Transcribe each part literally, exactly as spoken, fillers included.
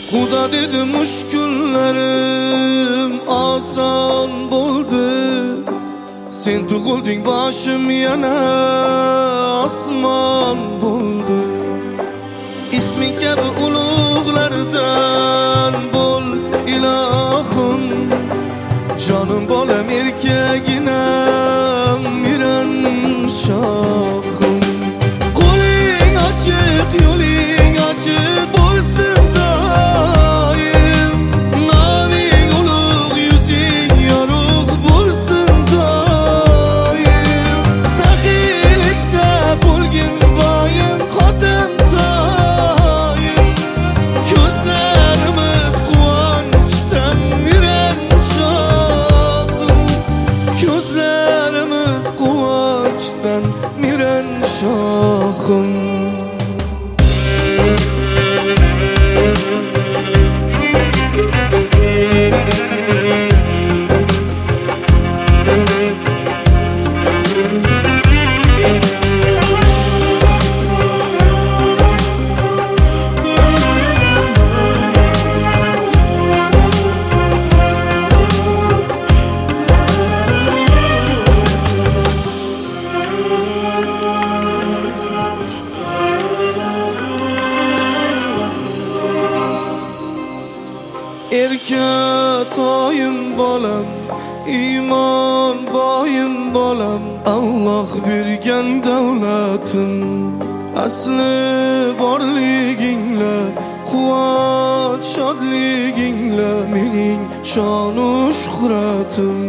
Xudo dedi mushkullarim oson bo'ldi. Sen tug'ilding boshim yana osmon bo'ldi. Ismi kabi ulug'lardan bo'l ilohim. Jonim bolam erkaginam miran shohim. Qo'ling ochiq, yo'ling ochiq bo'lsin doim. Noming ulug', yuzing yorug' bo'lsin doim. Saxiylikda bo'lgin boyim, xotin toyim. Ko'zlarimiz quvonchdan miran shohim. Ko'zlarimiz quvonchdan miran shohim. Erka toyim bolam, iymon boyim bolam. Alloh bergan davlatim, asli borligingla, quvvat shodligingla mening shonu shuhratim.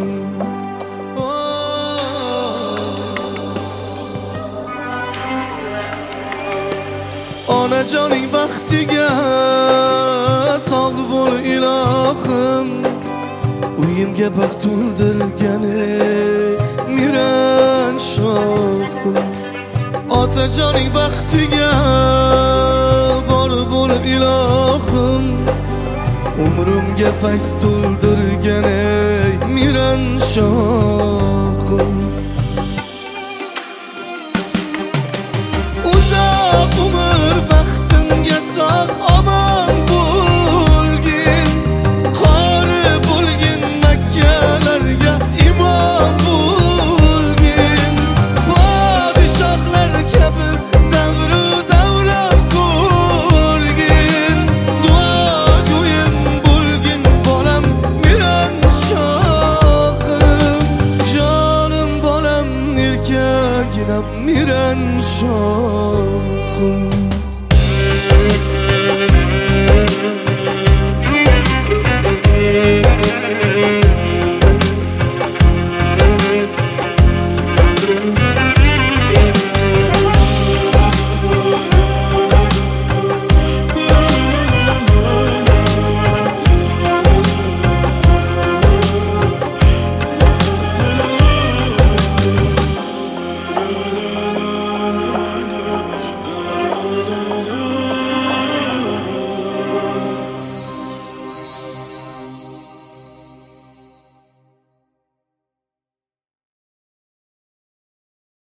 Onajoning baxtiga sog' bo'l ilohim. Uyimga baxt to'ldirgani miran shohim. Otajoning baxtiga bor bo'l ilohim. Umrimga fayz to'ldirgani miran shohim.